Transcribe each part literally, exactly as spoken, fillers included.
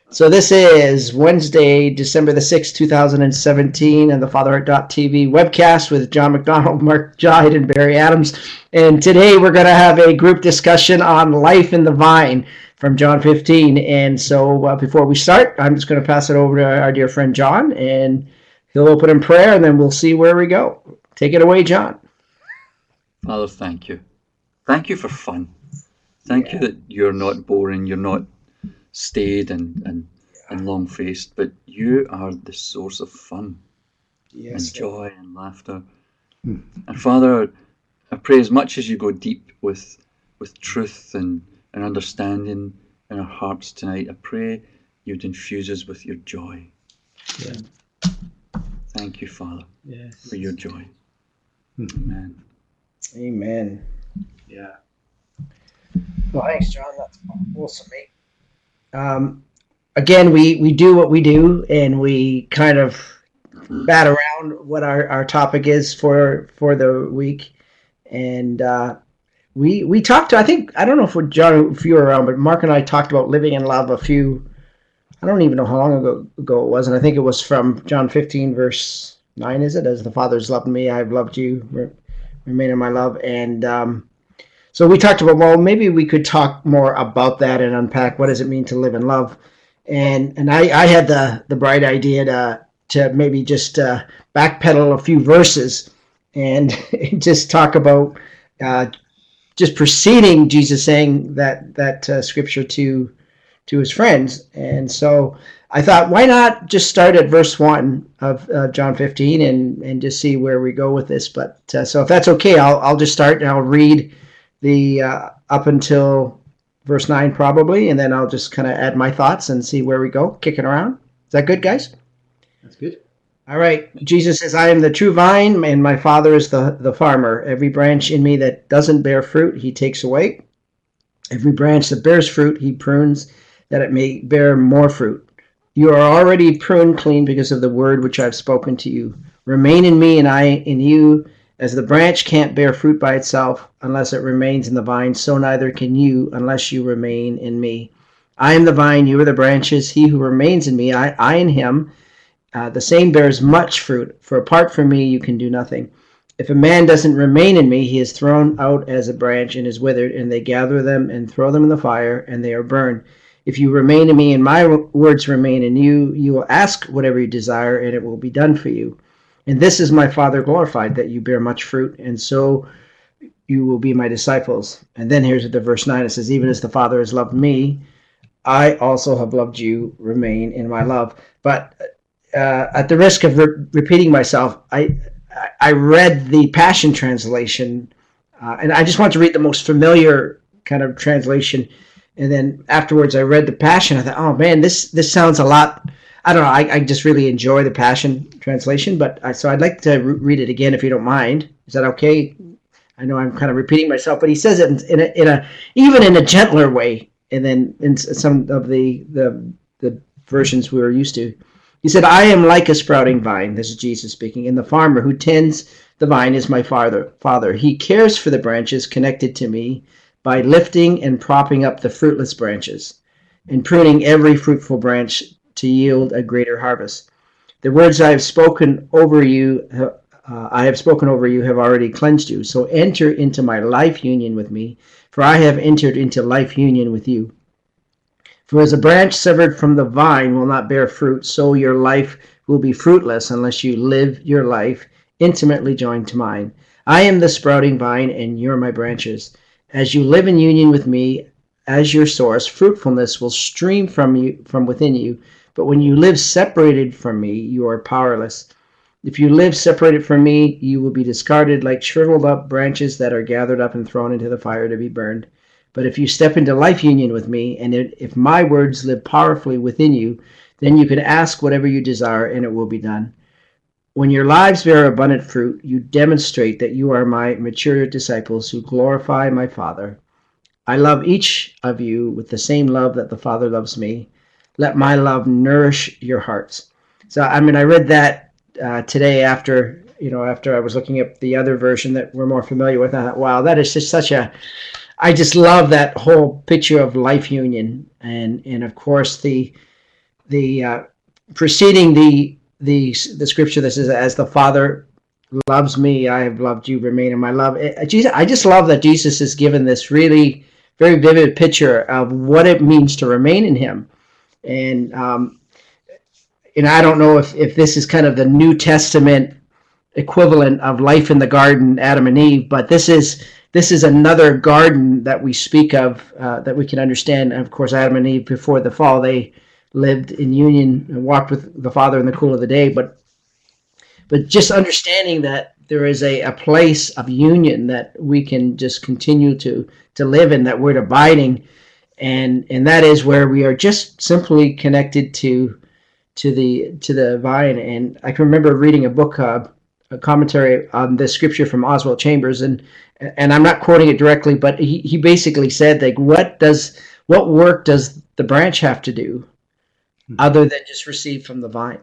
So this is Wednesday, December the sixth, two thousand seventeen, and the Fatherheart dot T V webcast with John McDonald, Mark Jide, and Barry Adams. And today we're going to have a group discussion on life in the vine from John fifteen. And so uh, before we start, I'm just going to pass it over to our dear friend John, and he'll open in prayer, and then we'll see where we go. Take it away, John. Father, thank you. Thank you for fun. Thank yeah. you that you're not boring, you're not staid and, and, and long-faced, but you are the source of fun yes, and joy and laughter. Hmm. And Father, I pray as much as you go deep with with truth and, and understanding in our hearts tonight, I pray you'd infuse us with your joy. Yeah. Thank you, Father, yes. for your joy. Hmm. Amen. Amen. Yeah. Well, thanks, John. That's awesome, mate. Um, again, we, we do what we do, and we kind of bat around what our, our topic is for for the week. And uh, we we talked to, I think, I don't know if we're, John, if you were around, but Mark and I talked about living in love a few, I don't even know how long ago, ago it was, and I think it was from John fifteen, verse nine, is it? As the Father's loved me, I've loved you, remain in my love. And um, so we talked about, well, maybe we could talk more about that and unpack what does it mean to live in love. And and I, I had the, the bright idea to to maybe just uh, backpedal a few verses and just talk about uh, just preceding Jesus saying that that uh, scripture to to his friends. And so I thought, why not just start at verse one of uh, John fifteen and, and just see where we go with this. But uh, so if that's okay, I'll I'll just start and I'll read the uh, up until verse nine probably, and then I'll just kind of add my thoughts and see where we go, kicking around. Is that good, guys? That's good. All right. Jesus says, I am the true vine, and my Father is the, the farmer. Every branch in me that doesn't bear fruit, he takes away. Every branch that bears fruit, he prunes, that it may bear more fruit. You are already pruned clean because of the word which I've spoken to you. Remain in me, and I in you. As the branch can't bear fruit by itself unless it remains in the vine, so neither can you unless you remain in me. I am the vine, you are the branches. He who remains in me, I, I in him, uh, the same bears much fruit. For apart from me, you can do nothing. If a man doesn't remain in me, he is thrown out as a branch and is withered, and they gather them and throw them in the fire, and they are burned. If you remain in me and my words remain in you, you will ask whatever you desire, and it will be done for you. And this is my Father glorified, that you bear much fruit, and so you will be my disciples. And then here's the verse nine. It says, even as the Father has loved me, I also have loved you. Remain in my love. But uh, at the risk of re- repeating myself, I I read the Passion Translation, uh, and I just want to read the most familiar kind of translation. And then afterwards, I read the Passion. I thought, oh man, this this sounds a lot. I don't know. I, I just really enjoy the Passion Translation, but I, so I'd like to re- read it again if you don't mind. Is that okay? I know I'm kind of repeating myself, but he says it in, in, a, in a even in a gentler way, and then in some of the the the versions we were used to. He said, "I am like a sprouting vine." This is Jesus speaking, and the farmer who tends the vine is my Father. Father, he cares for the branches connected to me by lifting and propping up the fruitless branches, and pruning every fruitful branch to yield a greater harvest. The words I have spoken over you, uh, I have spoken over you, have already cleansed you. So enter into my life union with me, for I have entered into life union with you. For as a branch severed from the vine will not bear fruit, so your life will be fruitless unless you live your life intimately joined to mine. I am the sprouting vine, and you're my branches. As you live in union with me as your source, fruitfulness will stream from you, from within you. But when you live separated from me, you are powerless. If you live separated from me, you will be discarded like shriveled up branches that are gathered up and thrown into the fire to be burned. But if you step into life union with me, and if my words live powerfully within you, then you can ask whatever you desire, and it will be done. When your lives bear abundant fruit, you demonstrate that you are my mature disciples who glorify my Father. I love each of you with the same love that the Father loves me. Let my love nourish your hearts. So, I mean, I read that uh, today after, you know, after I was looking at the other version that we're more familiar with. I thought, wow, that is just such a, I just love that whole picture of life union. And, and of course, the the uh, preceding the the the scripture that says, "As the Father loves me, I have loved you. Remain in my love." It, Jesus, I just love that Jesus has given this really very vivid picture of what it means to remain in Him, and um, and I don't know if if this is kind of the New Testament equivalent of life in the garden, Adam and Eve, but this is this is another garden that we speak of, uh, that we can understand. Of course, Adam and Eve, before the fall, they lived in union and walked with the Father in the cool of the day, but but just understanding that there is a, a place of union that we can just continue to to live in, that we're abiding, and and that is where we are just simply connected to to the to the vine. And I can remember reading a book, uh, a commentary on this scripture from Oswald Chambers, and and I'm not quoting it directly, but he, he basically said, like, what does what work does the branch have to do other than just receive from the vine?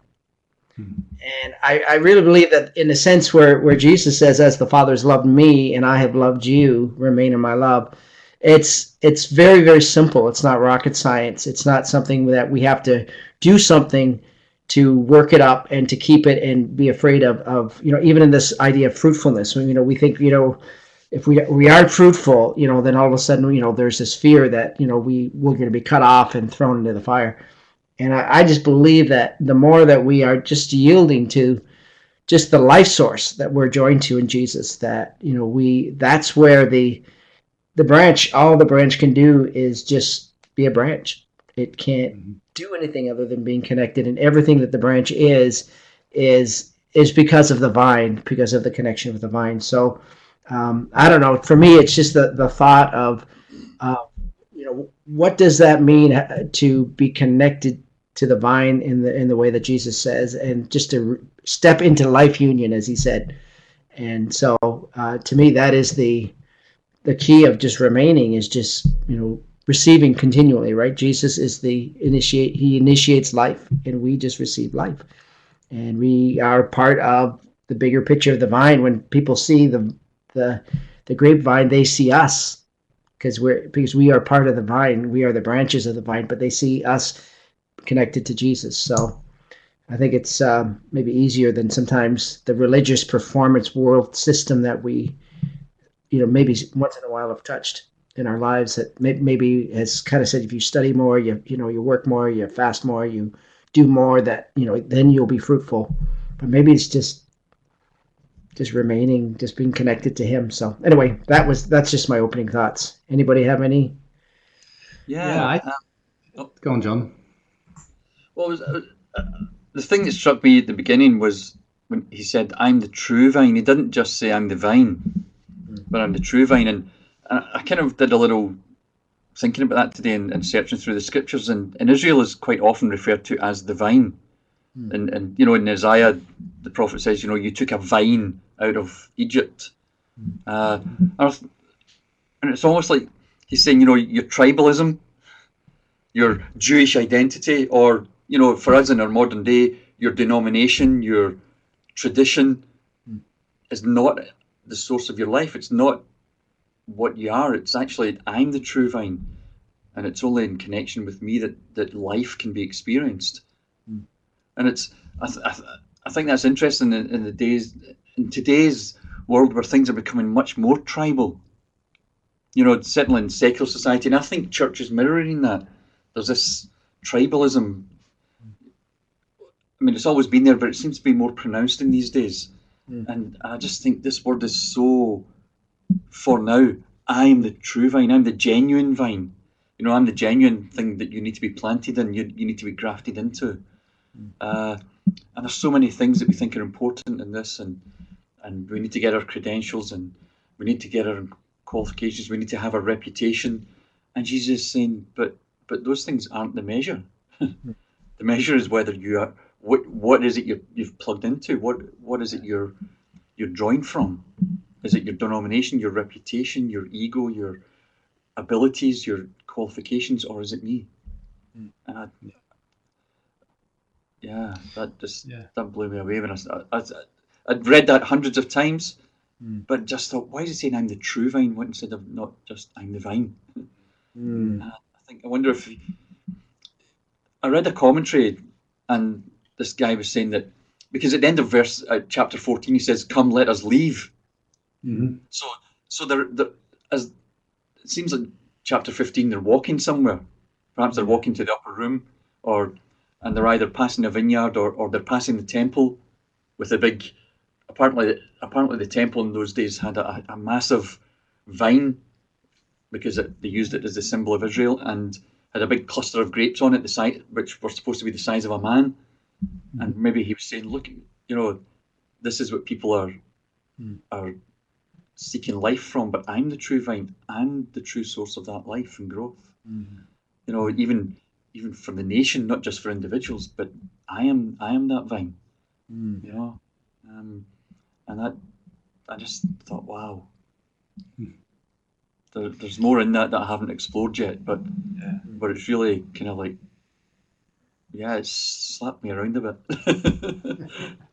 And I, I really believe that, in a sense, where, where Jesus says, "As the Father has loved me and I have loved you, remain in my love," it's it's very, very simple. It's not rocket science. It's not something that we have to do something to work it up and to keep it and be afraid of, of you know, even in this idea of fruitfulness. You know, we think, you know, if we we are fruitful, you know, then all of a sudden, you know, there's this fear that, you know, we, we're going to be cut off and thrown into the fire. And I, I just believe that the more that we are just yielding to just the life source that we're joined to in Jesus, that, you know, we, that's where the, the branch, all the branch can do is just be a branch. It can't mm-hmm. do anything other than being connected. And everything that the branch is, is, is because of the vine, because of the connection with the vine. So um, I don't know. For me, it's just the, the thought of, uh, you know, what does that mean to be connected to the vine in the in the way that Jesus says, and just to step into life union, as he said. And so, uh, to me, that is the the key of just remaining, is just, you know, receiving continually, right? Jesus is the initiate; he initiates life, and we just receive life, and we are part of the bigger picture of the vine. When people see the the the grapevine, they see us, because we're because we are part of the vine. We are the branches of the vine, but they see us connected to Jesus. So I think it's um, maybe easier than sometimes the religious performance world system that we, you know, maybe once in a while have touched in our lives, that may, maybe has kind of said, if you study more, you you know, you work more, you fast more, you do more, that, you know, then you'll be fruitful. But maybe it's just just remaining, just being connected to him. So anyway, that was that's just my opening thoughts. Anybody have any? Yeah, yeah I, um, oh, go on, John. Well, it was, uh, the thing that struck me at the beginning was when he said, "I'm the true vine." He didn't just say, "I'm the vine," but "I'm the true vine." And, and I kind of did a little thinking about that today, and, and searching through the scriptures. And, and Israel is quite often referred to as the vine. Mm. And, and, you know, in Isaiah, the prophet says, you know, "You took a vine out of Egypt." Uh, and it's almost like he's saying, you know, your tribalism, your Jewish identity, or, you know, for us in our modern day, your denomination, your tradition is not the source of your life. It's not what you are. It's actually, I'm the true vine, and it's only in connection with me that, that life can be experienced. Mm. And it's, I, th- I, th- I think that's interesting in, in the days, in today's world where things are becoming much more tribal. You know, certainly in secular society, and I think church is mirroring that. There's this tribalism. I mean, it's always been there, but it seems to be more pronounced in these days. Mm. And I just think this word is so, for now, I'm the true vine, I'm the genuine vine. You know, I'm the genuine thing that you need to be planted in, you, you need to be grafted into. Mm. Uh, and there's so many things that we think are important in this, and and we need to get our credentials, and we need to get our qualifications, we need to have a reputation. And Jesus is saying, but but those things aren't the measure. Mm. The measure is whether you are, what what is it you're, you've plugged into? What what is it you're you're drawing from? Is it your denomination, your reputation, your ego, your abilities, your qualifications, or is it me? Mm. And I, yeah, that just yeah. that blew me away when I, I, I I'd read that hundreds of times, mm. but just thought, why is he saying I'm the true vine instead of not just I'm the vine? Mm. I think I wonder if I read a commentary, and this guy was saying that because at the end of verse uh, chapter fourteen, he says, "Come, let us leave." Mm-hmm. So, so they're, they're as it seems like chapter fifteen, they're walking somewhere. Perhaps they're walking to the upper room, or and they're either passing a vineyard or, or they're passing the temple with a big. Apparently, apparently the temple in those days had a, a massive vine because it, they used it as the symbol of Israel, and had a big cluster of grapes on it, the size which were supposed to be the size of a man. Mm-hmm. And maybe he was saying, "Look, you know, this is what people are mm. are seeking life from, but I'm the true vine. I'm the true source of that life and growth. Mm-hmm. You know, even even for the nation, not just for individuals, but I am I am that vine. Mm. You know." Um, and that, I just thought, wow, hmm. there, there's more in that that I haven't explored yet, but yeah. but it's really kind of like, yeah, it's slapped me around a bit.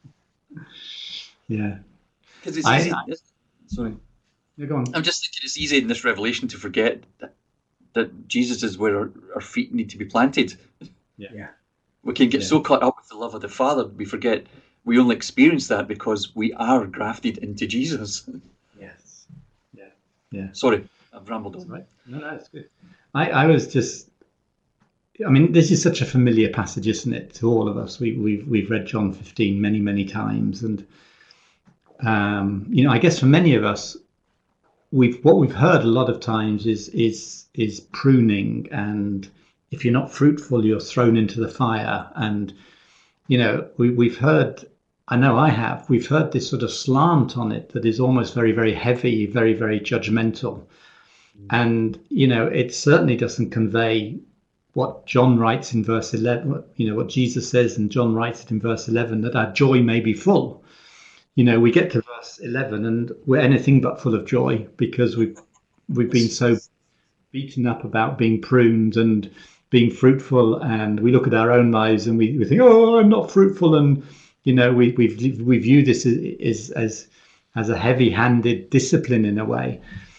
Yeah, because it's I, easy. I, sorry, you're going. I'm just thinking it's easy in this revelation to forget that that Jesus is where our, our feet need to be planted. Yeah, yeah. We can get yeah. so caught up with the love of the Father, we forget. We only experience that because we are grafted into Jesus. Yes. Yeah. Yeah. Sorry, I've rambled on. Right. No, no, it's good. I, I was just, I mean, this is such a familiar passage, isn't it, to all of us? We, we've we've read John fifteen many, many times, and um, you know, I guess for many of us, we've what we've heard a lot of times is is is pruning, and if you're not fruitful, you're thrown into the fire, and you know, we we've heard. I know I have. We've heard this sort of slant on it that is almost very, very heavy, very, very judgmental. Mm. And, you know, it certainly doesn't convey what John writes in verse eleven, you know, what Jesus says, and John writes it in verse eleven, that our joy may be full. You know, we get to verse eleven and we're anything but full of joy because we've, we've been so beaten up about being pruned and being fruitful. And we look at our own lives and we, we think, oh, I'm not fruitful. And, you know, we we we view this as as as a heavy-handed discipline in a way,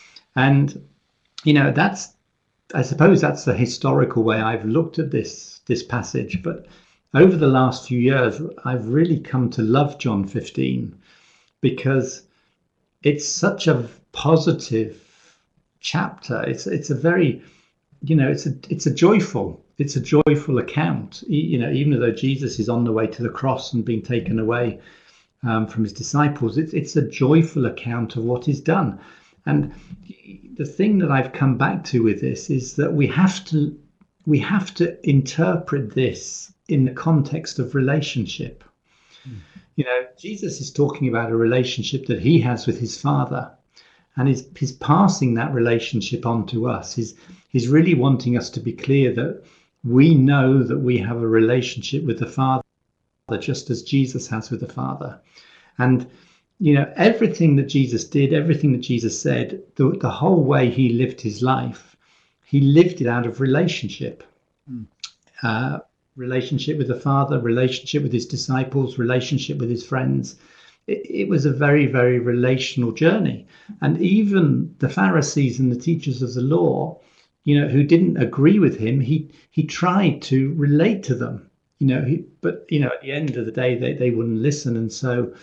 and you know that's I suppose that's the historical way I've looked at this this passage. But over the last few years, I've really come to love John fifteen because it's such a positive chapter. It's it's a very you know it's a it's a joyful. It's a joyful account, you know, even though Jesus is on the way to the cross and being taken away um, from his disciples, it's, it's a joyful account of what is done. And the thing that I've come back to with this is that we have to we have to interpret this in the context of relationship. Mm. You know, Jesus is talking about a relationship that he has with his Father, and he's, he's passing that relationship on to us. He's, he's really wanting us to be clear that we know that we have a relationship with the Father just as Jesus has with the Father. And, you know, everything that Jesus did, everything that Jesus said, the, the whole way he lived his life, he lived it out of relationship. Mm. Uh, relationship with the Father, relationship with his disciples, relationship with his friends. It, it was a very, very relational journey. And even the Pharisees and the teachers of the law, you know, who didn't agree with him, he he tried to relate to them, you know, he, but, you know, at the end of the day, they, they wouldn't listen. And so,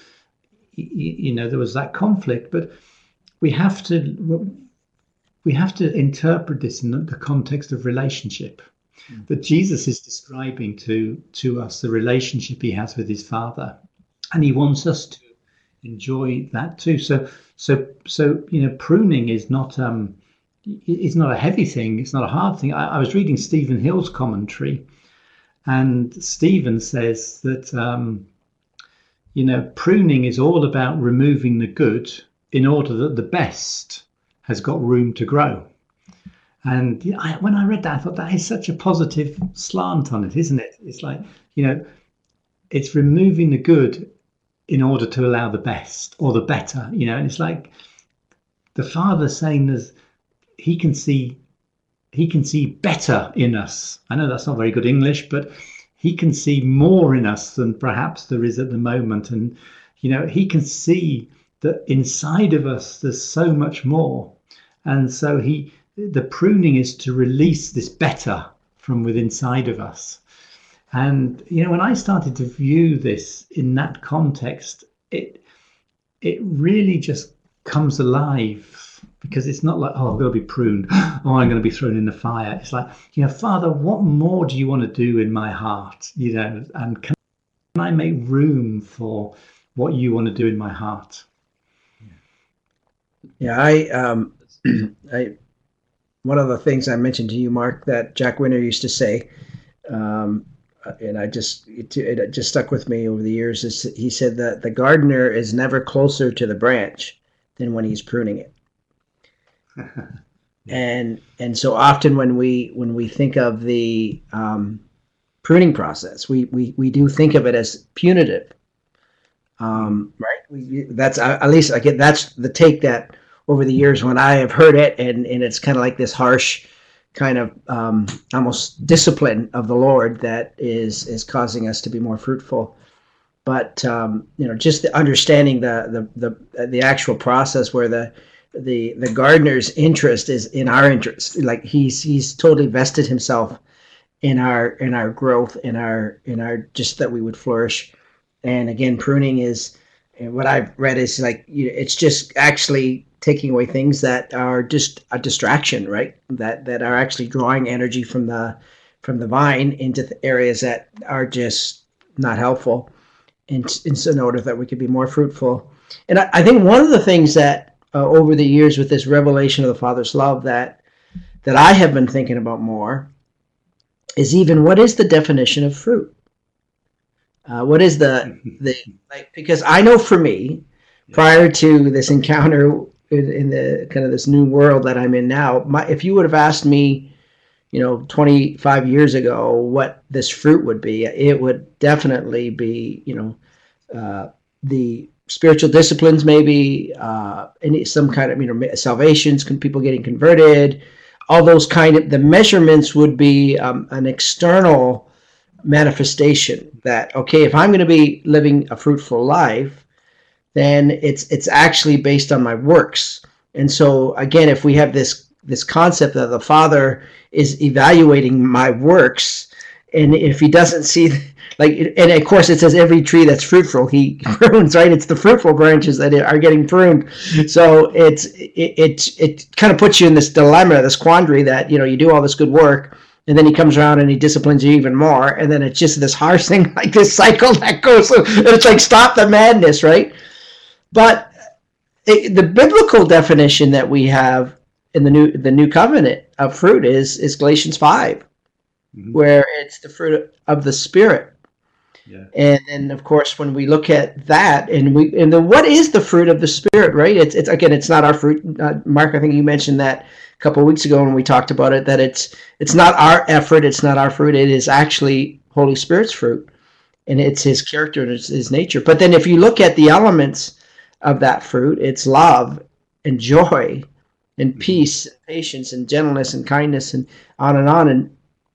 you know, there was that conflict. But we have to we have to interpret this in the context of relationship. Mm. That Jesus is describing to to us the relationship he has with his Father, and he wants us to enjoy that too. So so so you know, pruning is not um it's not a heavy thing. It's not a hard thing. I, I was reading Stephen Hill's commentary, and Stephen says that, um, you know, pruning is all about removing the good in order that the best has got room to grow. And you know, I, when I read that, I thought that is such a positive slant on it, isn't it? It's like, you know, it's removing the good in order to allow the best or the better, you know, and it's like the Father saying there's, he can see he can see better in us. I know that's not very good English, but he can see more in us than perhaps there is at the moment. And, you know, he can see that inside of us there's so much more. And so he the pruning is to release this better from within inside of us. And, you know, when I started to view this in that context, it it really just comes alive, because it's not like, oh, I'm going to be pruned. Oh, I'm going to be thrown in the fire. It's like, you know, Father, what more do you want to do in my heart? You know, and can I make room for what you want to do in my heart? Yeah, I, um, I, one of the things I mentioned to you, Mark, that Jack Winter used to say, um, and I just it, it just stuck with me over the years, is he said that the gardener is never closer to the branch than when he's pruning it. and and so often when we when we think of the um, pruning process, we, we we do think of it as punitive, um, right? We, that's at least I get that's the take that over the years when I have heard it, and and it's kind of like this harsh kind of um, almost discipline of the Lord that is is causing us to be more fruitful. But um, you know, just the understanding the the the the actual process where the the the gardener's interest is in our interest, like he's he's totally vested himself in our in our growth, in our in our just that we would flourish. And again, pruning is, what I've read is like, you know, it's just actually taking away things that are just a distraction, right? That that are actually drawing energy from the from the vine into the areas that are just not helpful, in, in order that we could be more fruitful. And I, I think one of the things that uh, over the years with this revelation of the Father's love that that I have been thinking about more is even what is the definition of fruit? Uh, what is the the like? Because I know for me, prior to this encounter in, in the kind of this new world that I'm in now, my, if you would have asked me, you know, twenty-five years ago, what this fruit would be, it would definitely be, you know, uh, the spiritual disciplines, maybe uh, any some kind of, you know, salvations, people getting converted, all those kind of, the measurements would be um, an external manifestation that, okay, if I'm going to be living a fruitful life, then it's it's actually based on my works. And so again, if we have this this concept that the Father is evaluating my works, and if he doesn't see, like, and of course it says every tree that's fruitful he prunes, right? It's the fruitful branches that are getting pruned. So it's it it, it kind of puts you in this dilemma, this quandary that, you know, you do all this good work, and then he comes around and he disciplines you even more. And then it's just this harsh thing, like this cycle that goes through. It's like, stop the madness, right? But it, the biblical definition that we have in the new the new covenant of fruit is, is Galatians five, mm-hmm. where it's the fruit of the Spirit. Yeah. And then, of course, when we look at that, and we and then what is the fruit of the Spirit, right? It's it's again, it's not our fruit. Uh, Mark, I think you mentioned that a couple of weeks ago when we talked about it, that it's it's not our effort, it's not our fruit, it is actually Holy Spirit's fruit, and it's his character and it's his nature. But then if you look at the elements of that fruit, it's love and joy and peace and patience and gentleness and kindness and on and on. And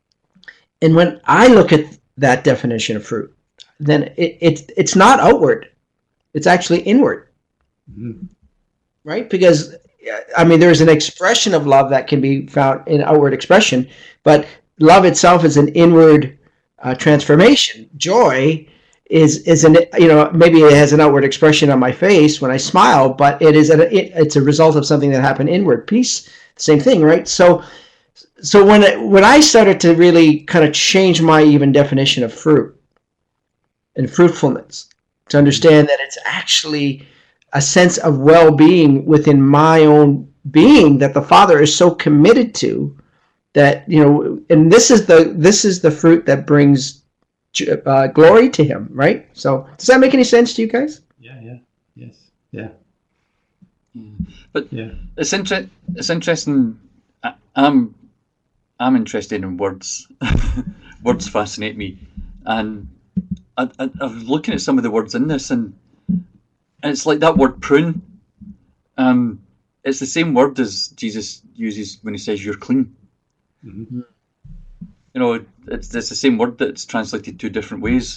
and when I look at that definition of fruit, then it, it it's not outward, it's actually inward. Mm-hmm. Right? Because I mean, there's an expression of love that can be found in outward expression, but love itself is an inward uh, transformation. Joy is is an, you know, maybe it has an outward expression on my face when I smile, but it is a, it, it's a result of something that happened inward. Peace, same thing, right? So so when it, when I started to really kind of change my even definition of fruit and fruitfulness, to understand that it's actually a sense of well-being within my own being that the Father is so committed to, that, you know, and this is the this is the fruit that brings uh, glory to him, right? So does that make any sense to you guys? Yeah, yeah, yes, yeah. yeah. But yeah, it's inter- it's interesting. I, I'm I'm interested in words. Words fascinate me, and I, I, I'm looking at some of the words in this, and it's like that word prune. Um, it's the same word as Jesus uses when he says you're clean. Mm-hmm. You know, it's it's the same word that's translated two different ways.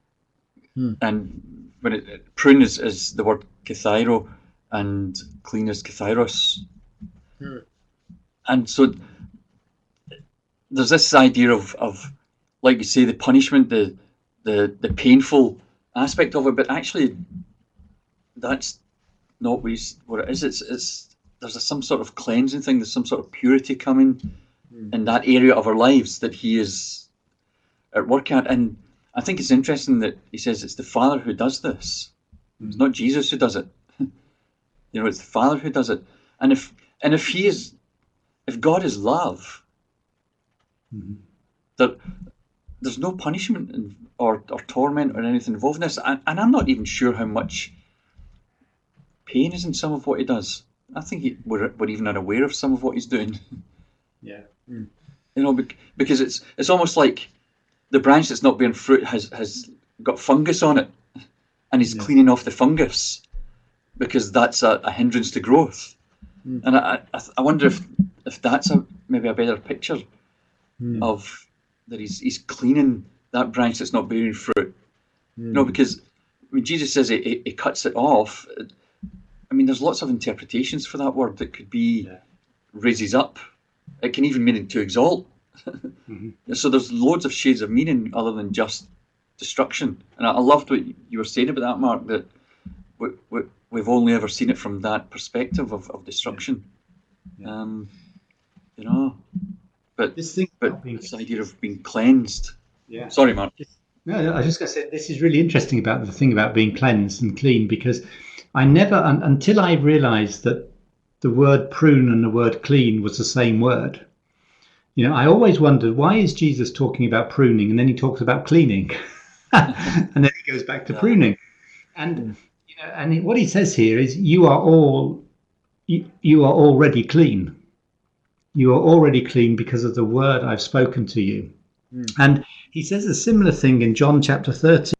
Hmm. And when it prune is, is the word kathairo, and clean is kathiros. Hmm. And so there's this idea of of like you say, the punishment, the the the painful aspect of it, but actually that's not what, he's, what it is. It's it's there's a, some sort of cleansing thing. There's some sort of purity coming mm. in that area of our lives that he is at work at. And I think it's interesting that he says it's the Father who does this. Mm. It's not Jesus who does it. You know, it's the Father who does it. And if and if he is, if God is love, mm-hmm. that there's no punishment in, or or torment or anything involved in this. And, and I'm not even sure how much pain is in some of what he does. I think he, we're we're even unaware of some of what he's doing. Yeah. Mm. You know, because it's it's almost like the branch that's not bearing fruit has has got fungus on it, and he's yeah. cleaning off the fungus, because that's a, a hindrance to growth. Mm. And I, I I wonder if if that's a maybe a better picture mm. of that he's he's cleaning that branch that's not bearing fruit. Mm. You know, because when Jesus says he, he, he cuts it off, I mean, there's lots of interpretations for that word that could be yeah. raises up. It can even mean to exalt. Mm-hmm. So there's loads of shades of meaning other than just destruction. And I, I loved what you were saying about that, Mark, that we, we, we've only ever seen it from that perspective of, of destruction. Yeah. Um, you know, but this thing, but this idea of being cleansed. Yeah. Sorry, Mark. No, I was just going to say this is really interesting about the thing about being cleansed and clean, because I never, un, until I realised that the word prune and the word clean was the same word. You know, I always wondered, why is Jesus talking about pruning and then he talks about cleaning, and then he goes back to yeah. pruning, and you know, and it, what he says here is, you are all, you, you are already clean. You are already clean because of the word I've spoken to you. Mm. And he says a similar thing in John chapter thirteen.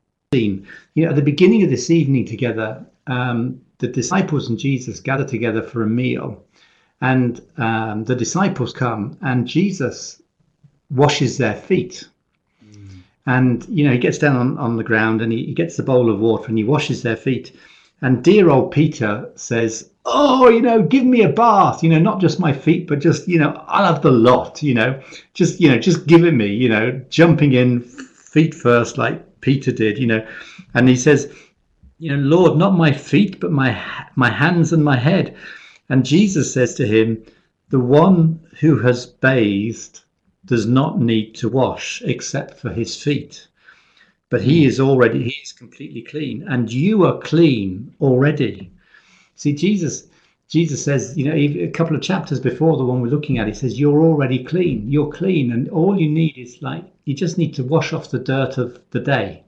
You know, at the beginning of this evening together, um, the disciples and Jesus gather together for a meal, and um, the disciples come and Jesus washes their feet. Mm. And, you know, he gets down on, on the ground and he, he gets the bowl of water and he washes their feet. And dear old Peter says, oh, you know, give me a bath, you know, not just my feet, but just, you know, I'll have the lot, you know, just, you know, just give it me, you know, jumping in feet first like Peter did, you know. And he says, you know, Lord, not my feet, but my my hands and my head. And Jesus says to him, the one who has bathed does not need to wash except for his feet, but he is already, he is completely clean, and you are clean already. See, Jesus, Jesus says, you know, a couple of chapters before the one we're looking at, he says, you're already clean, you're clean, and all you need is like, you just need to wash off the dirt of the day.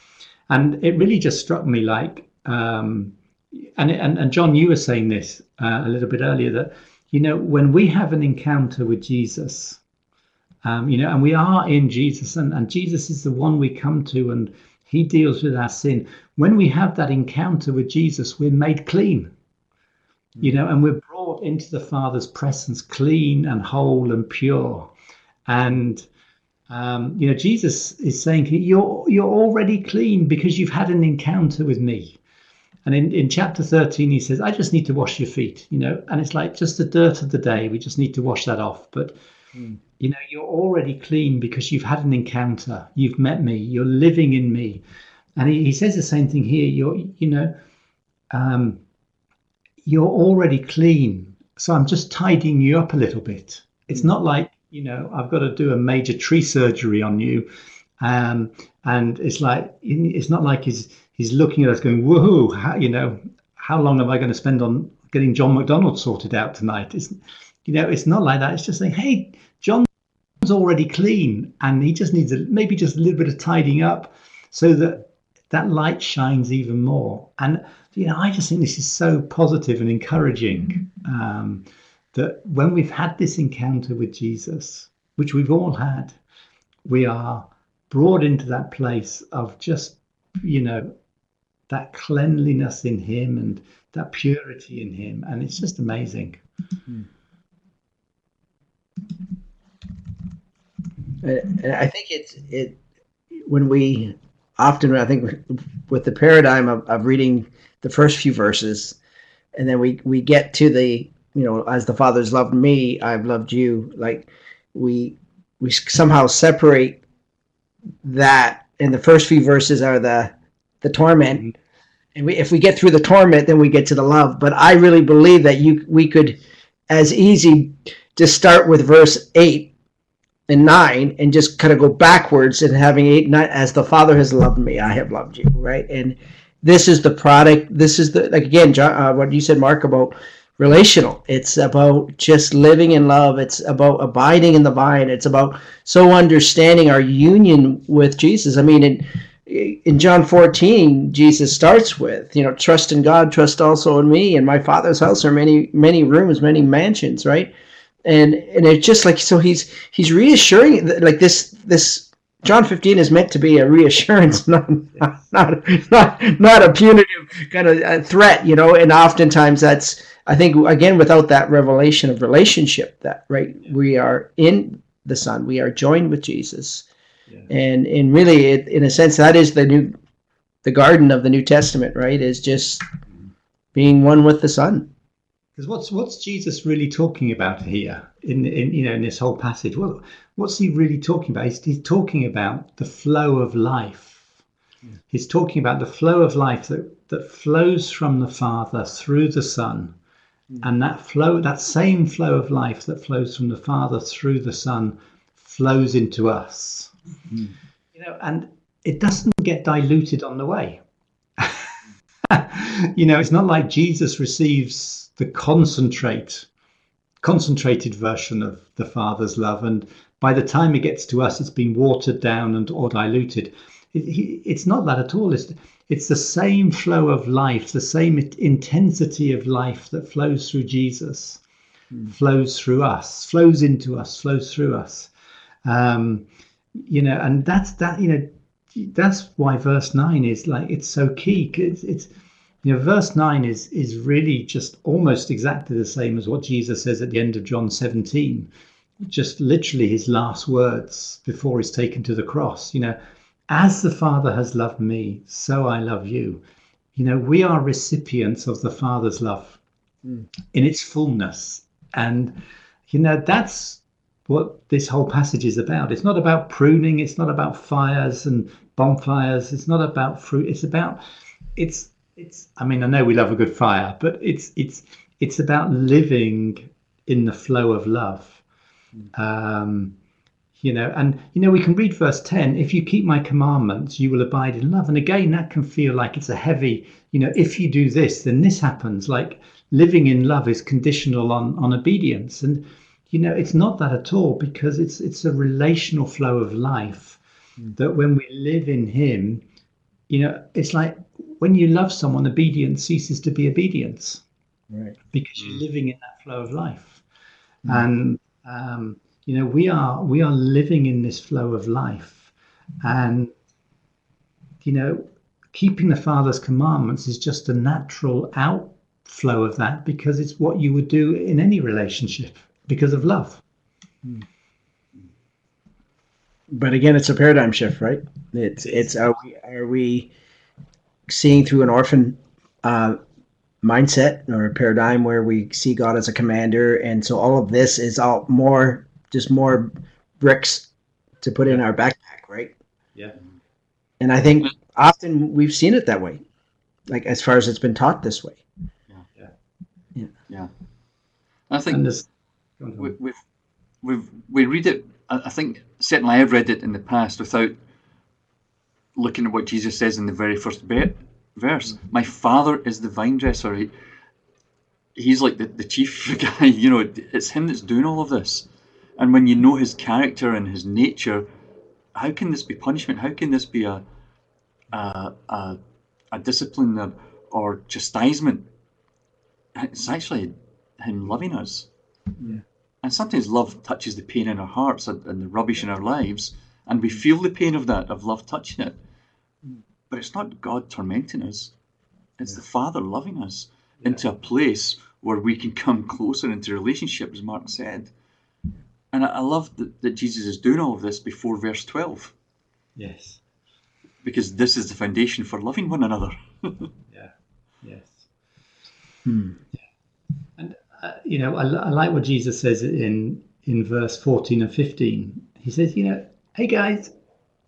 And it really just struck me like, um, and, and, and John, you were saying this uh, a little bit earlier, that, you know, when we have an encounter with Jesus, um, you know, and we are in Jesus, and, and Jesus is the one we come to, and he deals with our sin. When we have that encounter with Jesus, we're made clean, you know, and we're brought into the Father's presence clean and whole and pure. And Um, you know, Jesus is saying, you're you're already clean because you've had an encounter with me. And in, in chapter thirteen, he says, I just need to wash your feet, you know, and it's like just the dirt of the day. We just need to wash that off. But, mm. you know, you're already clean because you've had an encounter. You've met me. You're living in me. And he, he says the same thing here. You're, you know, um, you're already clean. So I'm just tidying you up a little bit. It's mm. not like, you know, I've got to do a major tree surgery on you. Um, and it's like, it's not like he's, he's looking at us going, whoa, how, you know, how long am I going to spend on getting John McDonald sorted out tonight? It's, you know, it's not like that. It's just saying, hey, John's already clean and he just needs a, maybe just a little bit of tidying up so that that light shines even more. And, you know, I just think this is so positive and encouraging. Um, that when we've had this encounter with Jesus, which we've all had, we are brought into that place of just, you know, that cleanliness in him and that purity in him. And it's just amazing. And I think it's, it, when we often, I think with the paradigm of, of reading the first few verses, and then we, we get to the, you know, as the Father's loved me, I've loved you. Like we we somehow separate that, and the first few verses are the the torment. Mhm. And we, if we get through the torment, then we get to the love. But I really believe that you we could as easy just start with verse eight and nine and just kind of go backwards and having eight and nine, as the Father has loved me, I have loved you, right? And this is the product. This is the, like, again, John, uh, what you said, Mark, about relational. It's about just living in love. It's about abiding in the vine. It's about so understanding our union with Jesus. I mean, in in John fourteen, Jesus starts with, you know, trust in God, trust also in me. In my Father's house are many, many rooms, many mansions, right? And and it's just like, so he's he's reassuring, like this this John fifteen is meant to be a reassurance, not not not not a punitive kind of a threat, you know. And oftentimes that's, I think, again, without that revelation of relationship, that, right, we are in the Son, we are joined with Jesus. Yeah. And and really, it, in a sense, that is the new, the garden of the New Testament, right? Is just being one with the Son. Because what's what's Jesus really talking about here in in you know in this whole passage? What what's he really talking about? He's, he's talking about the flow of life. Yeah. He's talking about the flow of life that that flows from the Father through the Son, mm. and that flow, that same flow of life that flows from the Father through the Son, flows into us. Mm. You know, and it doesn't get diluted on the way. You know, it's not like Jesus receives the concentrate, concentrated version of the Father's love, and by the time it gets to us, it's been watered down and or diluted. It, he, it's not that at all. It's it's the same flow of life, the same intensity of life that flows through Jesus, mm. flows through us, flows into us, flows through us. Um, you know, and that's that. You know, that's why verse nine is like, it's so key. It's, it's you know, verse nine is is really just almost exactly the same as what Jesus says at the end of John seventeen, just literally his last words before he's taken to the cross. You know, as the Father has loved me, so I love you. You know, we are recipients of the Father's love mm. in its fullness, and you know, that's what this whole passage is about. It's not about pruning. It's not about fires and bonfires. It's not about fruit. It's about, it's, it's, I mean, I know we love a good fire, but it's, it's, it's about living in the flow of love. Um, you know, and, you know, we can read verse ten, if you keep my commandments, you will abide in love. And again, that can feel like it's a heavy, you know, if you do this, then this happens. Like living in love is conditional on, on obedience. And, you know, it's not that at all, because it's it's a relational flow of life mm. that when we live in him, you know, it's like when you love someone, obedience ceases to be obedience, right? Because mm. you're living in that flow of life. Mm. And, um, you know, we are we are living in this flow of life. And, you know, keeping the Father's commandments is just a natural outflow of that, because it's what you would do in any relationship. Because of love. But again, it's a paradigm shift, right? It's it's are we are we seeing through an orphan uh, mindset or a paradigm where we see God as a commander, and so all of this is all more just more bricks to put in our backpack, right? Yeah. And I think often we've seen it that way, like as far as it's been taught this way. Yeah. Yeah. Yeah. yeah. I think. We, we've, we've, we read it, I think, certainly I've read it in the past without looking at what Jesus says in the very first be- verse. My Father is the vine dresser. He, he's like the, the chief guy, you know, it's him that's doing all of this. And when you know his character and his nature, how can this be punishment? How can this be a a, a, a discipline or, or chastisement? It's actually him loving us. Yeah. And sometimes love touches the pain in our hearts and, and the rubbish in our lives, and we feel the pain of that, of love touching it. But it's not God tormenting us. It's yeah. the Father loving us yeah. into a place where we can come closer into relationship, as Mark said. And I, I love that, that Jesus is doing all of this before verse twelve. Yes. Because this is the foundation for loving one another. yeah. Yes. Hmm. And Uh, you know, I, I like what Jesus says in in verse fourteen and fifteen. He says, you know, hey guys,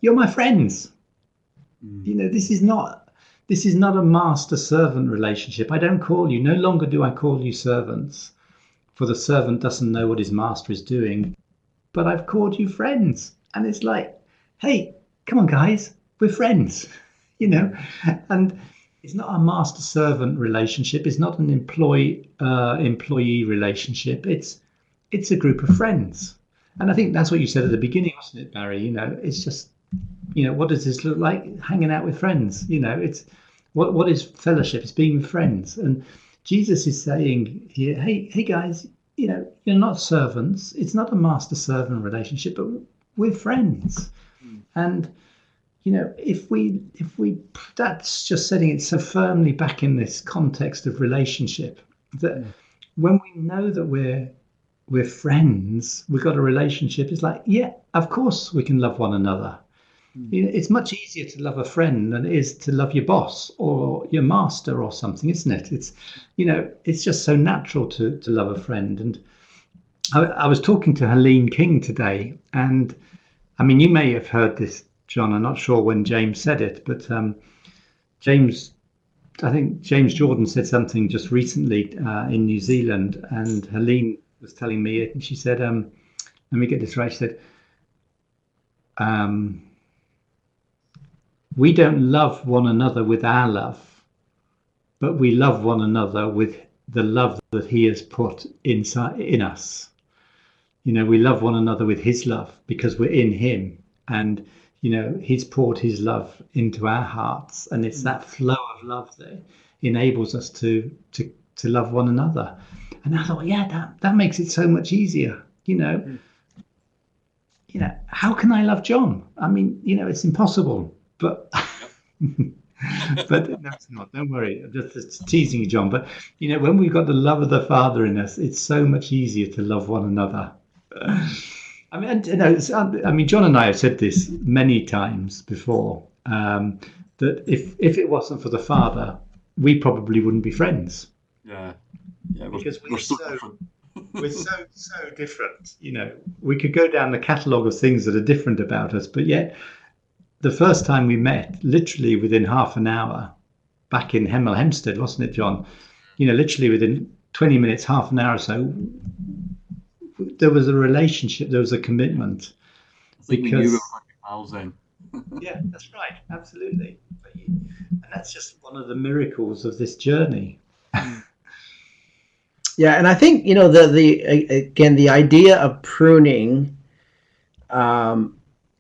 you're my friends. Mm. You know, this is not this is not a master-servant relationship. I don't call you, no longer do I call you servants, for the servant doesn't know what his master is doing, but I've called you friends. And it's like, hey, come on, guys, we're friends, you know. And it's not a master-servant relationship. It's not an employee uh, employee relationship. It's it's a group of friends. And I think that's what you said at the beginning, wasn't it, Barry? You know, it's just, you know, what does this look like? Hanging out with friends. You know, it's what what is fellowship? It's being with friends. And Jesus is saying here, hey, hey, guys, you know, you're not servants. It's not a master-servant relationship, but we're friends. Mm. And you know, if we, if we, that's just setting it so firmly back in this context of relationship that mm. when we know that we're, we're friends, we've got a relationship, it's like, yeah, of course we can love one another. Mm. You know, it's much easier to love a friend than it is to love your boss or your master or something, isn't it? It's, you know, it's just so natural to, to love a friend. And I, I was talking to Helene King today, and I mean, you may have heard this, John, I'm not sure when James said it, but um, James, I think James Jordan said something just recently uh, in New Zealand, and Helene was telling me it, and she said, um, let me get this right, she said, um, we don't love one another with our love, but we love one another with the love that he has put inside in us. You know, we love one another with his love because we're in him, and you know, he's poured his love into our hearts, and it's that flow of love that enables us to to to love one another. And I thought, yeah, that that makes it so much easier. You know, mm. you know, how can I love John? I mean, you know, it's impossible. But but no, it's not. Don't worry. I'm just, just teasing you, John. But you know, when we've got the love of the Father in us, it's so much easier to love one another. I mean, you know, I mean, John and I have said this many times before, um, that if if it wasn't for the Father, we probably wouldn't be friends. Yeah, yeah, because we're, we're so, so different. we're so so different. You know, we could go down the catalogue of things that are different about us, but yet the first time we met, literally within half an hour, back in Hemel Hempstead, wasn't it, John? You know, literally within twenty minutes, half an hour or so, there was a relationship, there was a commitment. I think because we knew we were going to be pals then. Yeah, that's right, absolutely. And that's just one of the miracles of this journey. Yeah, and I think, you know, the the again the idea of pruning, um,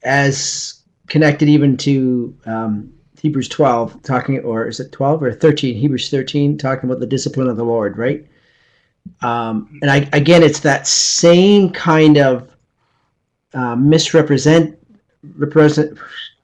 as connected even to um, Hebrews twelve, talking, or is it twelve or thirteen? Hebrews thirteen, talking about the discipline of the Lord, right? Um, and I, again, it's that same kind of uh, misrepresent, represent,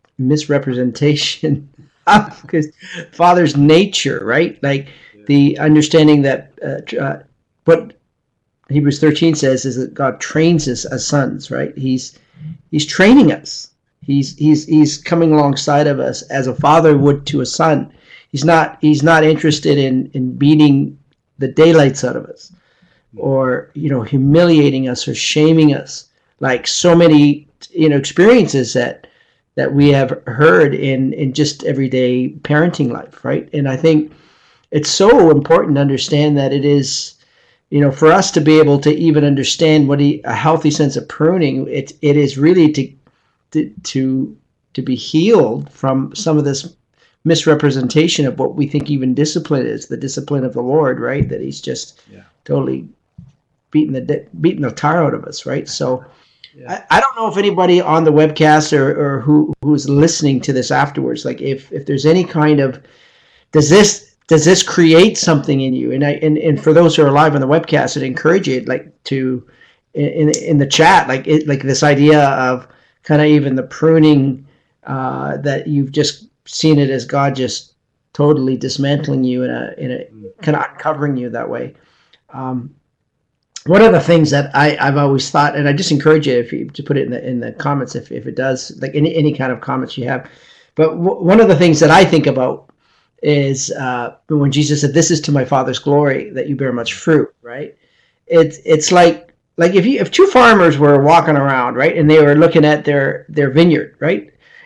misrepresentation of because Father's nature, right? Like yeah. the understanding that uh, uh, what Hebrews thirteen says is that God trains us as sons, right? He's he's training us. He's he's he's coming alongside of us as a father would to a son. He's not he's not interested in in beating the daylights out of us, or you know, humiliating us or shaming us, like so many you know experiences that that we have heard in in just everyday parenting life, right? And I think it's so important to understand that it is, you know, for us to be able to even understand what he, a healthy sense of pruning, it it is really to to to to be healed from some of this misrepresentation of what we think even discipline is, the discipline of the Lord, right? That he's just yeah. totally beating the beating the tar out of us, right? So yeah. I, I don't know if anybody on the webcast or, or who who's listening to this afterwards, like if if there's any kind of, does this does this create something in you? And I and, and for those who are live on the webcast, I'd encourage you like to in in the chat, like it, like this idea of kind of even the pruning uh, that you've just seen it as God just totally dismantling you in a in a kind of uncovering you that way. Um, one of the things that I, I've always thought, and I just encourage you if you to put it in the in the comments if, if it does, like any any kind of comments you have. But w- one of the things that I think about is uh, when Jesus said, "This is to my Father's glory that you bear much fruit." Right? It's it's like like if you if two farmers were walking around, right, and they were looking at their their vineyard, right.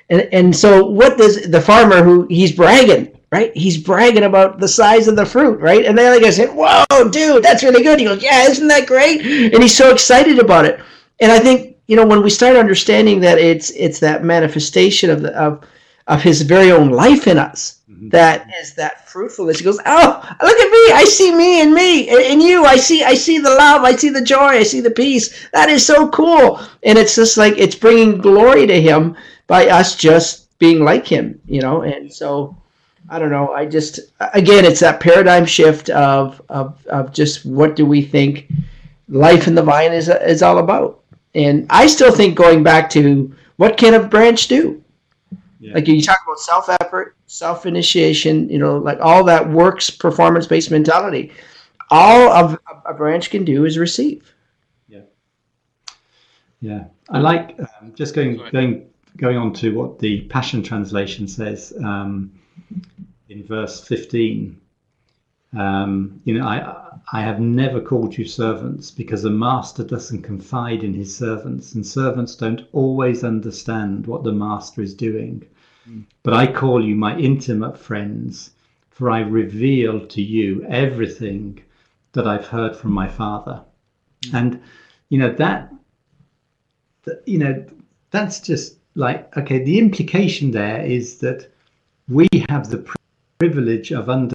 And and so what does the farmer who he's bragging, right? He's bragging about the size of the fruit, right? And then like I said, whoa, dude, that's really good. He goes, yeah, isn't that great? And he's so excited about it. And I think, you know, when we start understanding that it's it's that manifestation of the of of his very own life in us, mm-hmm. that is that fruitfulness. He goes, oh, look at me. I see me and me and you. I see I see the love. I see the joy. I see the peace. That is so cool. And it's just like it's bringing glory to him by us just being like him, you know. And so I don't know. I just, again, it's that paradigm shift of of, of just what do we think life in the vine is is all about. And I still think going back to what can a branch do? Yeah. Like you talk about self-effort, self-initiation, you know, like all that works, performance-based mentality. All of a branch can do is receive. Yeah, yeah. I like um, just going going going on to what the Passion Translation says um, in verse fifteen. Um, you know, I I have never called you servants because a master doesn't confide in his servants, and servants don't always understand what the master is doing. Mm. But I call you my intimate friends, for I reveal to you everything that I've heard from my Father. Mm. And you know that, that you know that's just like, okay, the implication there is that we have the privilege of understanding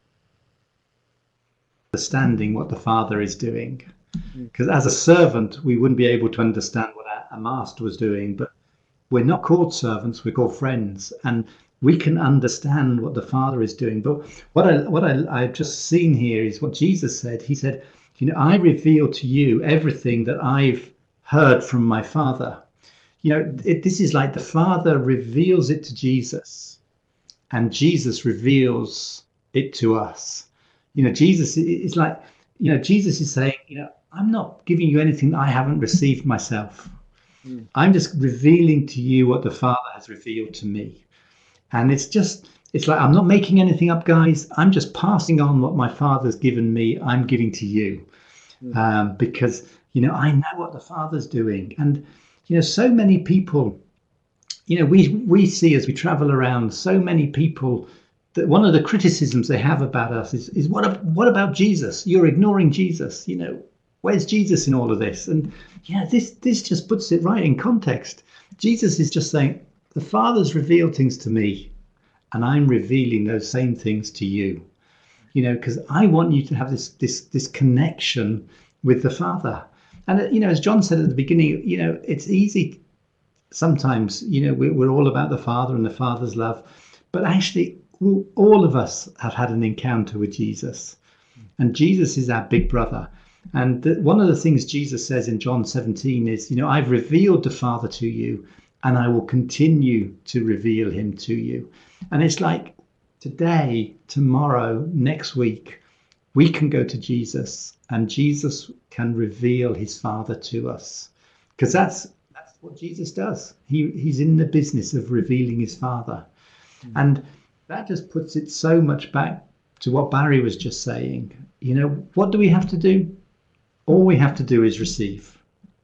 understanding what the Father is doing, because as a servant we wouldn't be able to understand what a, a master was doing, but we're not called servants, we're called friends, and we can understand what the Father is doing. But what I what I, I've just seen here is what Jesus said. He said, you know, I reveal to you everything that I've heard from my Father. You know, it, this is like the Father reveals it to Jesus and Jesus reveals it to us. You know, Jesus is like, you know, Jesus is saying, you know, I'm not giving you anything that I haven't received myself. Mm. I'm just revealing to you what the Father has revealed to me. And it's just, it's like, I'm not making anything up, guys. I'm just passing on what my Father's given me. I'm giving to you. Mm. Um, because, you know, I know what the Father's doing. And, you know, so many people, you know, we, we see as we travel around, so many people, that one of the criticisms they have about us is, is what, what about Jesus? You're ignoring Jesus. You know, where's Jesus in all of this? And yeah, this, this just puts it right in context. Jesus is just saying, the Father's revealed things to me and I'm revealing those same things to you, you know, because I want you to have this, this, this connection with the Father. And, you know, as John said at the beginning, you know, it's easy sometimes, you know, we're, we're all about the Father and the Father's love, but actually, well, all of us have had an encounter with Jesus, and Jesus is our big brother. And the, one of the things Jesus says in John seventeen is, you know, I've revealed the Father to you and I will continue to reveal him to you. And it's like today, tomorrow, next week, we can go to Jesus and Jesus can reveal his Father to us, because that's that's what Jesus does. He he's in the business of revealing his Father. Mm. And that just puts it so much back to what Barry was just saying. You know, what do we have to do? All we have to do is receive.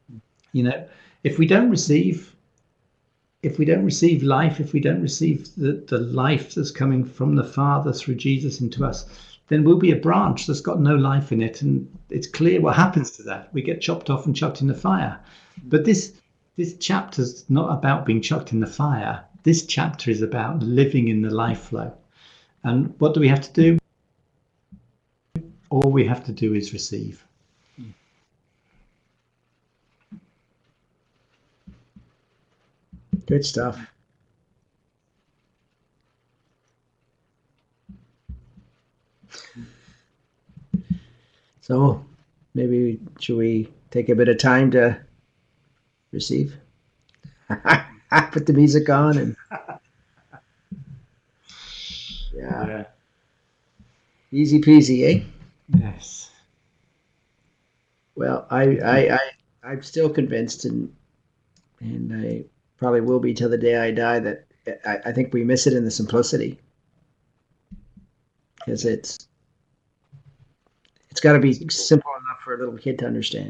You know, if we don't receive, if we don't receive life, if we don't receive the, the life that's coming from the Father through Jesus into us, then we'll be a branch that's got no life in it. And it's clear what happens to that. We get chopped off and chucked in the fire. But this, this chapter's not about being chucked in the fire. This chapter is about living in the life flow. And what do we have to do? All we have to do is receive. Good stuff. So maybe should we take a bit of time to receive? Put the music on and yeah. yeah, easy peasy, eh? Yes. Well, I, I, I, I'm still convinced, and and I probably will be till the day I die, that I, I think we miss it in the simplicity, because it's it's got to be simple enough for a little kid to understand.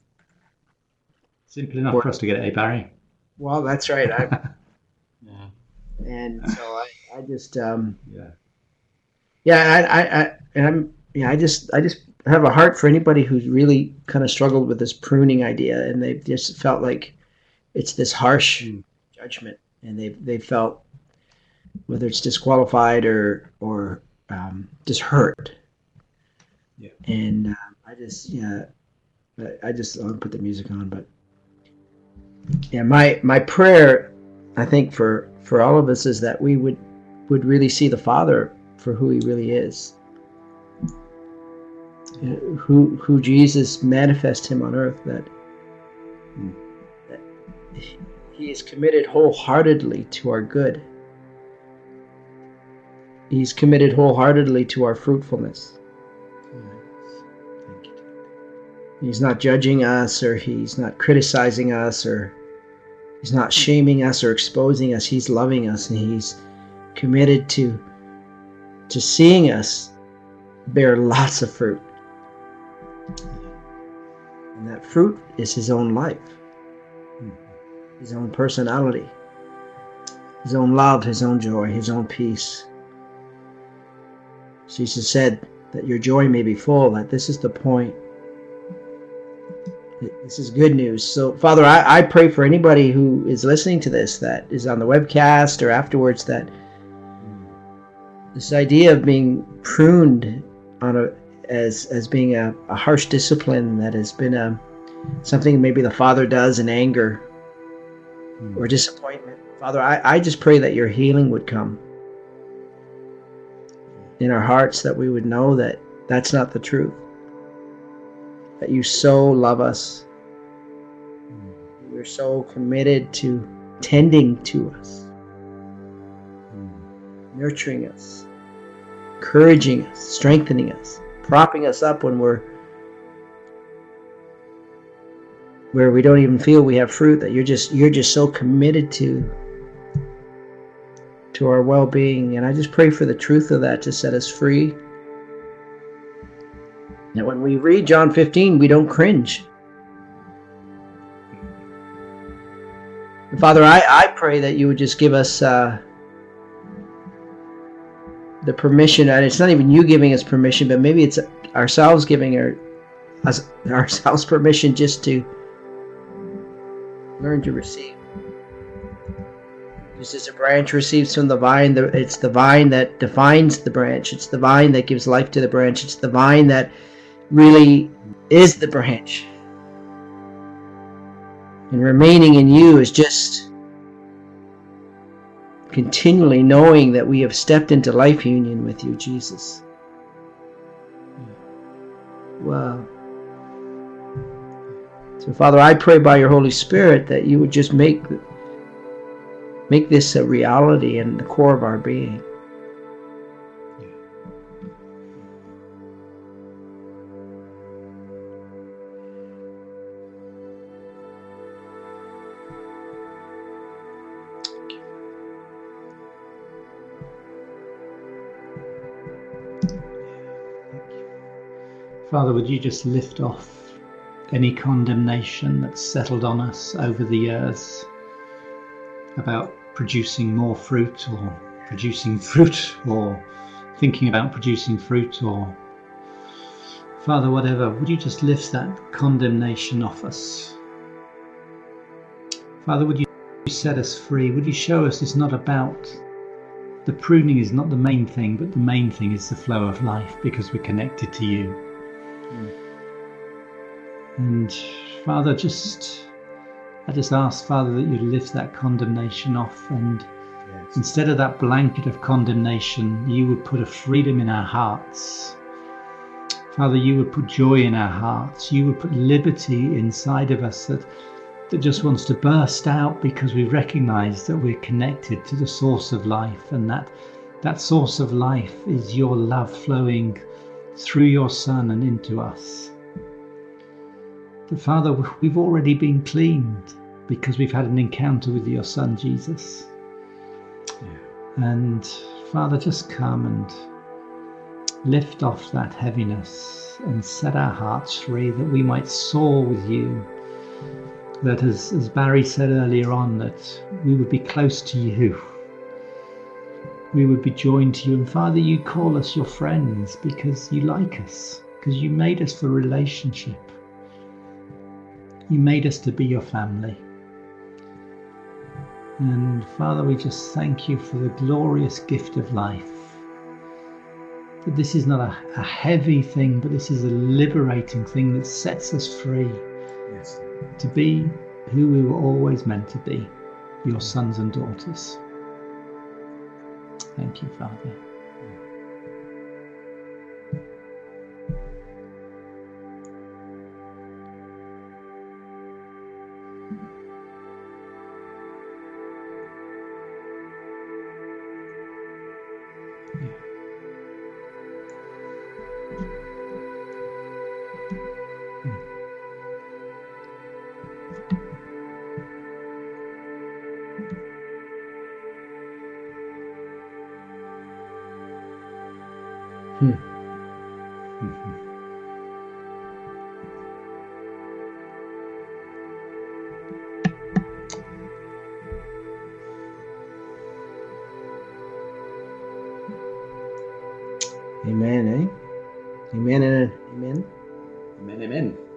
Simple enough or, for us to get it, eh, Barry? Well, that's right. I, yeah. And so I, I just, um, Yeah. yeah, I, I, I, and I'm, yeah, I just, I just have a heart for anybody who's really kind of struggled with this pruning idea, and they've just felt like it's this harsh Mm. judgment, and they've, they felt whether it's disqualified or, or um, just hurt. Yeah. And uh, I just, yeah, I, I just, I'll put the music on, but yeah, my, my prayer, I think for, for all of us is that we would, would really see the Father for who he really is. Who, who Jesus manifest him on earth, that, Mm. that he is committed wholeheartedly to our good. He's committed wholeheartedly to our fruitfulness. Thank you. He's not judging us, or he's not criticizing us, or he's not shaming us or exposing us. He's loving us, and he's committed to to seeing us bear lots of fruit. And that fruit is his own life, his own personality, his own love, his own joy, his own peace. Jesus said that your joy may be full, that this is the point. This is good news. So, Father, I, I pray for anybody who is listening to this, that is on the webcast or afterwards, that this idea of being pruned on a as as being a, a harsh discipline that has been a something maybe the Father does in anger Mm. or disappointment. Father, I, I just pray that your healing would come in our hearts, that we would know that that's not the truth, that you so love us, you're so committed to tending to us, nurturing us, encouraging us, strengthening us, propping us up when we're where we don't even feel we have fruit, that you're just you're just so committed to to our well-being. And I just pray for the truth of that to set us free. That when we read John fifteen, we don't cringe. And Father, I, I pray that you would just give us uh, the permission, and it's not even you giving us permission, but maybe it's ourselves giving our, us, ourselves permission just to learn to receive. Just as a branch receives from the vine, it's the vine that defines the branch. It's the vine that gives life to the branch. It's the vine that really is the branch. And remaining in you is just continually knowing that we have stepped into life union with you, Jesus. Wow. So, Father, I pray by your Holy Spirit that you would just make make this a reality in the core of our being. Father, would you just lift off any condemnation that's settled on us over the years about producing more fruit, or producing fruit, or thinking about producing fruit, or Father, whatever, would you just lift that condemnation off us? Father, would you set us free? Would you show us it's not about, the pruning is not the main thing, but the main thing is the flow of life, because we're connected to you. Mm. And Father, just I just ask, Father, that you lift that condemnation off, and yes, instead of that blanket of condemnation, you would put a freedom in our hearts. Father, you would put joy in our hearts. You would put liberty inside of us that, that just wants to burst out, because we recognize that we're connected to the source of life, and that that source of life is your love flowing through your Son and into us. But Father, we've already been cleaned because we've had an encounter with your Son, Jesus. Yeah. And Father, just come and lift off that heaviness and set our hearts free, that we might soar with you. That as, as Barry said earlier on, that we would be close to you. we would be joined to you. And Father, you call us your friends because you like us, because you made us for relationship. You made us to be your family. And Father, we just thank you for the glorious gift of life. That this is not a, a heavy thing, but this is a liberating thing that sets us free. Yes. To be who we were always meant to be, your sons and daughters. Thank you, Father. Hmm. Amen, eh? Amen and amen. Amen, amen.